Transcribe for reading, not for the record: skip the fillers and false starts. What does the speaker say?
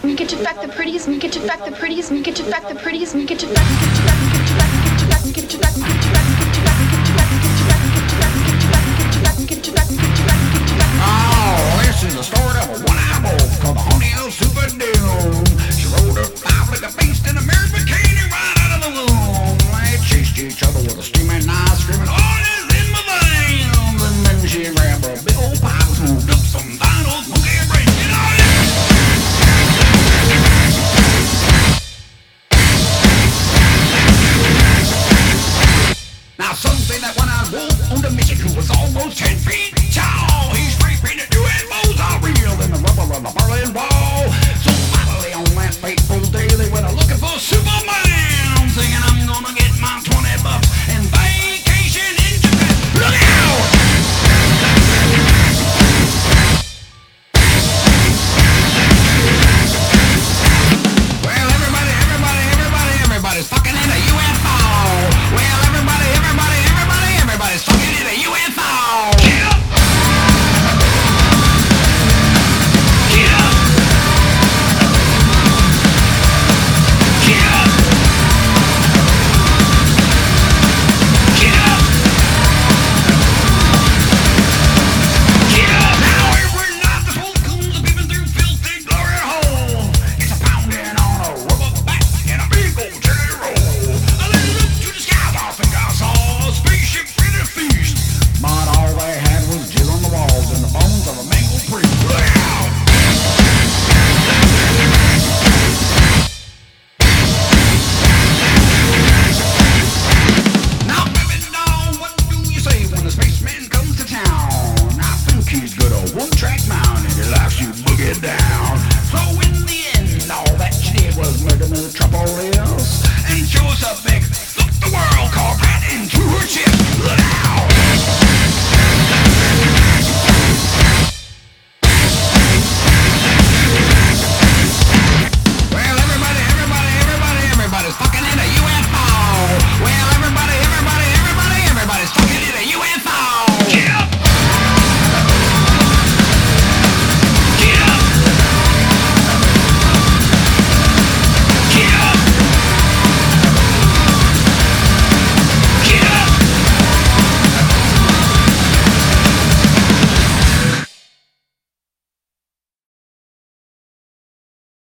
me get you back the pretties, me get you back the pretties, me get you back the pretties, me get you back, me get you back, me get you back, me get you back, me get you back, me get you back, me get you back, me get you back, me get you back, me get you back, me get you back, me get you back, me get you back, me get you back, me get you back, me get you back. Oh, this is the start of a one-eyed wolf called the Honey Super